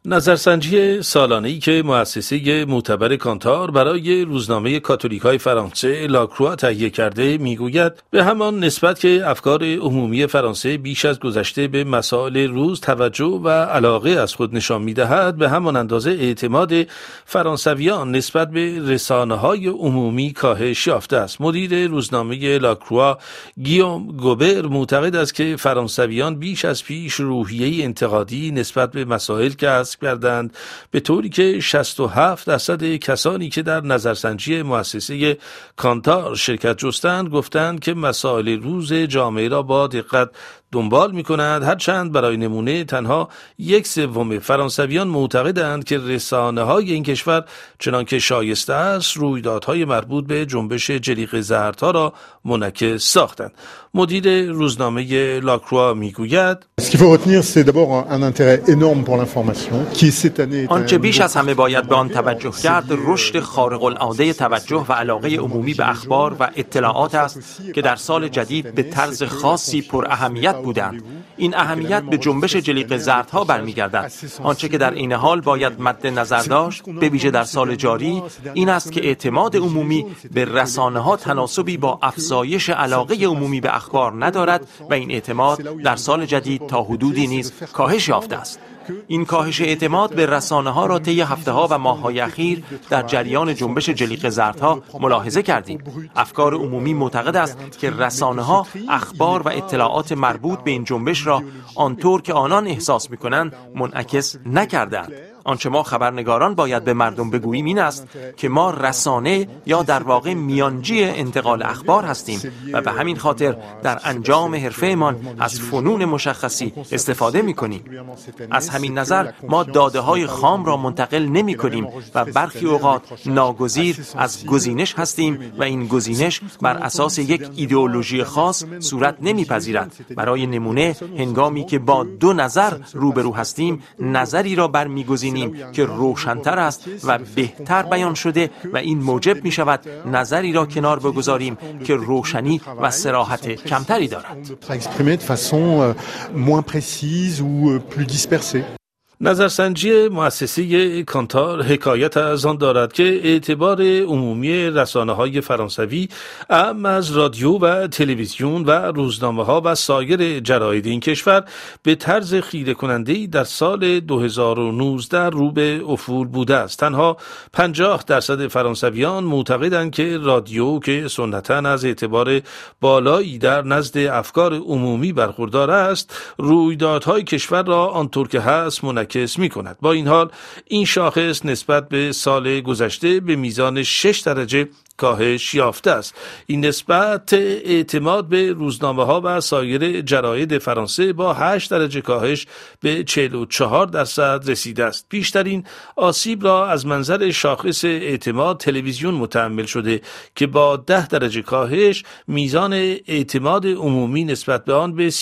نظرسنجی سالانه‌ای که مؤسسه معتبر کانتار برای روزنامه کاتولیکای فرانسه لاکروا تهیه کرده میگوید به همان نسبت که افکار عمومی فرانسه بیش از گذشته به مسائل روز توجه و علاقه از خود نشان می‌دهد، به همان اندازه اعتماد فرانسویان نسبت به رسانه‌های عمومی کاهش یافته است. مدیر روزنامه لاکروا گیوم گوبر معتقد است که فرانسویان بیش از پیش روحیه انتقادی نسبت به مسائل کسب کردند، به طوری که 67% کسانی که در نظرسنجی مؤسسه کانتار شرکت جستند گفتند که مسائل روز جامعه را با دقت دنبال می‌کنند، هرچند برای نمونه تنها 1/3 فرانسویان معتقدند که رسانه‌های این کشور چنانکه شایسته است رویدادهای مربوط به جنبش جلیقه زردها را منعکس ساختند. مدیر روزنامه لاکروا میگوید آنچه بیش از همه باید به آن توجه کرد رشد خارق العاده توجه و علاقه عمومی به اخبار و اطلاعات است که در سال جدید به طرز خاصی پر اهمیت بودند. این اهمیت به جنبش جلیقه زردها برمیگردد. آنچه که در این حال باید مد نظر داشت به ویژه در سال جاری این است که اعتماد عمومی به رسانه‌ها تناسبی با افزایش علاقه عمومی به اخبار ندارد و این اعتماد در سال جدید تا حدودی نیز کاهش یافته است. این کاهش اعتماد به رسانه‌ها را طی هفته‌ها و ماه‌های اخیر در جریان جنبش جلیقه زردها ملاحظه کردیم. افکار عمومی معتقد است که رسانه‌ها اخبار و اطلاعات مربوط به این جنبش را آنطور که آنان احساس می‌کنند منعکس نکردند. آنچه ما خبرنگاران باید به مردم بگوییم این است که ما رسانه یا در واقع میانجی انتقال اخبار هستیم و به همین خاطر در انجام حرفه‌مان از فنون مشخصی استفاده می‌کنیم. از همین نظر ما داده‌های خام را منتقل نمی‌کنیم و برخی اوقات ناگزیر از گزینش هستیم و این گزینش بر اساس یک ایدئولوژی خاص صورت نمی‌پذیرد. برای نمونه هنگامی که با دو نظر روبرو هستیم نظری را برمی‌گزینیم که روشن‌تر است و بهتر بیان شده و این موجب می شود نظری را کنار بگذاریم که روشنی و صراحت کمتری دارد. نظرسنجی مؤسسه کانتار حکایت از آن دارد که اعتبار عمومی رسانه‌های فرانسوی اعم از رادیو و تلویزیون و روزنامه‌ها و سایر جراید این کشور به طرز خیره کننده‌ای در سال 2019 رو به افول بوده است. تنها 50% فرانسویان معتقدند که رادیو که سنتاً از اعتبار بالایی در نزد افکار عمومی برخوردار است، رویدادهای کشور را آنطور که هست منعکس می کند. با این حال این شاخص نسبت به سال گذشته به میزان 6 درجه کاهش یافته است. این نسبت اعتماد به روزنامه‌ها و سایر جراید فرانسه با 8 درجه کاهش به 44% رسیده است. بیشترین آسیب را از منظر شاخص اعتماد تلویزیون متحمل شده که با 10 درجه کاهش میزان اعتماد عمومی نسبت به آن به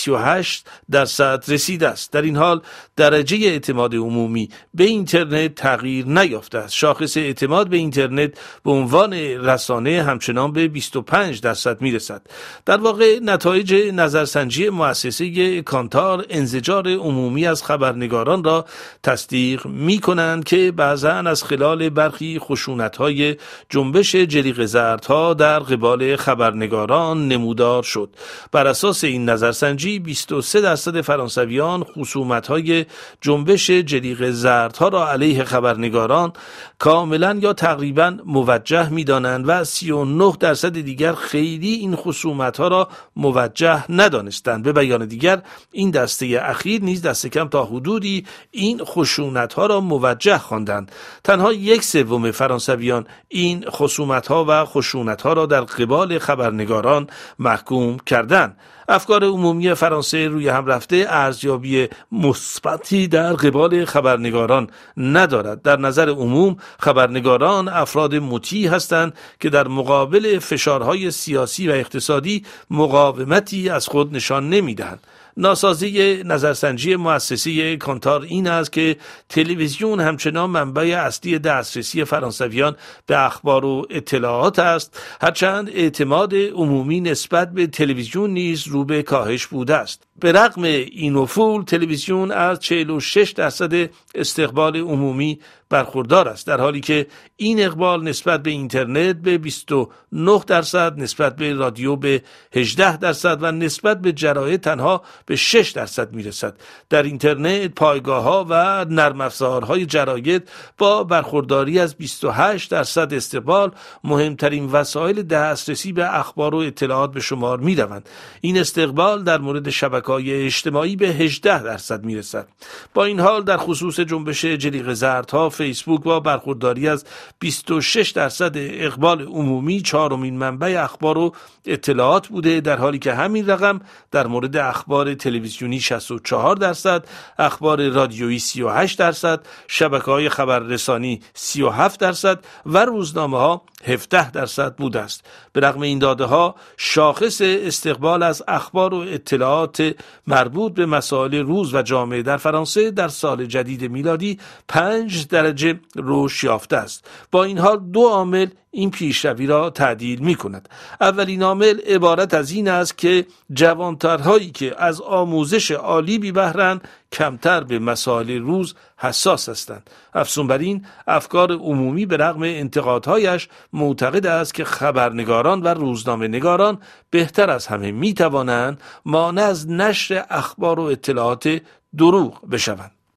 38% رسیده است. در این حال درجه اعتماد عمومی به اینترنت تغییر نیافته است. شاخص اعتماد به اینترنت به عنوان رسانه همچنان به 25% میرسد. در واقع نتایج نظرسنجی مؤسسه کانتار انزجار عمومی از خبرنگاران را تصدیق می کنند که بعضاً از خلال برخی خشونت‌های جنبش جلیقه زردها در قبال خبرنگاران نمودار شد. بر اساس این نظرسنجی 23% فرانسویان خصومت‌های جنبش جلیقه زردها را علیه خبرنگاران کاملاً یا تقریباً موجه می‌دانند و 39% دیگر خیلی این خصومت‌ها را موجه ندانستند. به بیان دیگر این دسته اخیر نیز دست کم تا حدودی این خشونت‌ها را موجه خواندند. تنها 1/3 فرانسویان این خصومت‌ها و خشونت‌ها را در قبال خبرنگاران محکوم کردند. افکار عمومی فرانسه روی هم رفته ارزیابی مثبتی در قبال خبرنگاران ندارد. در نظر عموم خبرنگاران افراد مطیع هستند که در مقابل فشارهای سیاسی و اقتصادی مقاومتی از خود نشان نمیدهند. ناسازی نظرسنجی مؤسسه کانتار این است که تلویزیون همچنان منبع اصلی دسترسی فرانسویان به اخبار و اطلاعات است، هرچند اعتماد عمومی نسبت به تلویزیون نیز رو به کاهش بوده است. به رغم این افول، تلویزیون از 46% استقبال عمومی برخوردار است، در حالی که این اقبال نسبت به اینترنت به 29%، نسبت به رادیو به 18% و نسبت به جراید تنها به 6% میرسد. در اینترنت پایگاه‌ها و نرم افزارهای جراید با برخورداری از 28% استقبال مهمترین وسایل دسترسی به اخبار و اطلاعات به شمار می‌روند. این استقبال در مورد شبکه‌های اجتماعی به 18% میرسد. با این حال در خصوص جنبش جلیقه زردها، فیسبوک با برخورداری از 26% اقبال عمومی چهارمین منبع اخبار و اطلاعات بوده، در حالی که همین رقم در مورد اخبار تلویزیونی 64%، اخبار رادیویی 38%، شبکه‌های خبررسانی 37% و روزنامه‌ها 17% بوده است. به رغم این داده‌ها، شاخص استقبال از اخبار و اطلاعات مربوط به مسائل روز و جامعه در فرانسه در سال جدید میلادی 5 درجه رشد یافته است. با این حال دو عامل این پیشروی را تعدیل می کند. اولین عامل عبارت از این است که جوانترهایی که از آموزش عالی بی بهره‌اند کمتر به مسائل روز حساس هستند. افزون بر این، افکار عمومی به رغم انتقادهایش معتقد است که خبرنگاران و روزنامه نگاران بهتر از همه می توانند مانع از نشر اخبار و اطلاعات دروغ بشوند.